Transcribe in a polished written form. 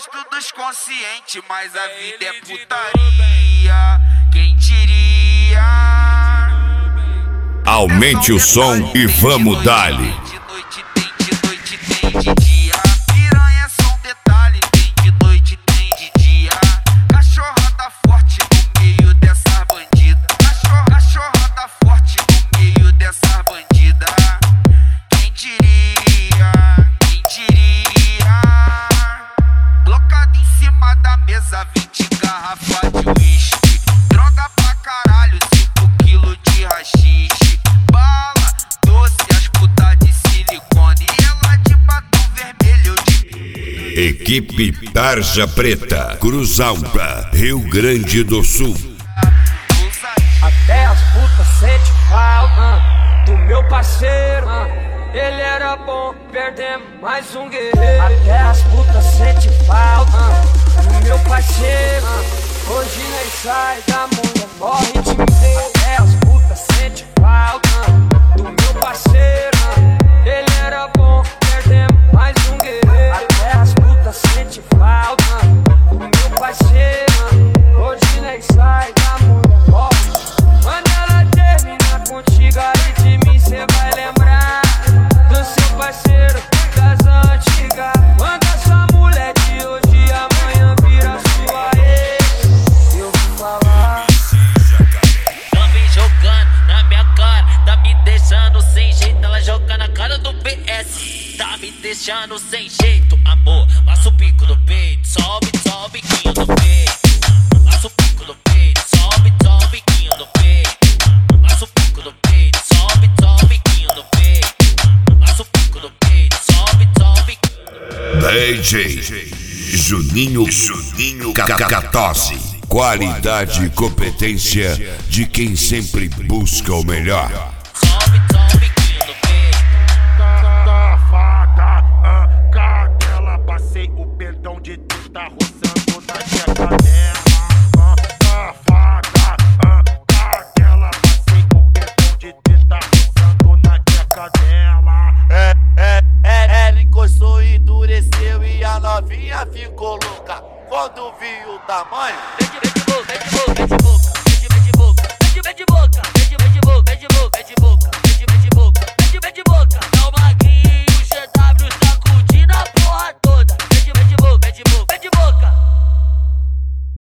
gosto dos conscientes, mas a vida é putaria. Quem diria? Aumente o som e vamos dali. De noite tem, de noite tem de dia. Piranha é só um detalhe. Tem de noite, tem de dia. Cachorrada forte no meio dessas bandidas. Cachorrada forte no meio dessas bandidas. Quem diria? Quem diria? Colocado em cima da mesa 20 garrafas de uísque. Droga pra caralho, 5 quilos de haxixe. Bala, doce, as putas de silicone. E ela de batom vermelho de... Equipe Tarja Preta, Cruz Alta, Rio Grande do Sul. Até as putas sente falta do meu parceiro. Ele era bom, perdemos mais um guerreiro. Até as putas sente falta do meu parceiro. Hoje nem sai da mulher, morre de medo. Até as putas sente falta do meu parceiro. Ele era bom, perdemos mais um guerreiro. Até as putas sente falta do meu parceiro. Hoje nem sai da mulher, morre. Quando ela terminar contigo, aí de mim cê vai lembrar do seu parceiro das antigas. Quando essa mulher de hoje amanhã vira sua ex, eu vou falar. Tá me jogando na minha cara, tá me deixando sem jeito. Ela joga na cara do PS, tá me deixando sem jeito. Amor, passa o pico no peito, sobe, sobe, biquinho no peito. Passa o pico no peito, sobe, sobe, biquinho no peito. Passa o pico no peito, sobe, sobe, biquinho no peito. Passa o pico no peito, sobe, sobe. DJ Juninho Cacatose. Qualidade e competência de quem sempre busca o melhor. Sobe, sobe, biquinho no peito. Safada, cadela, passei o pentão de tinta roçando na tcheca dela. Safada, cadela, passei o pentão de tinta roçando na tcheca dela. Ela encostou e endureceu e a novinha ficou louca. Quando viu o tamanho, Vem de novo, vem de novo, vem de novo.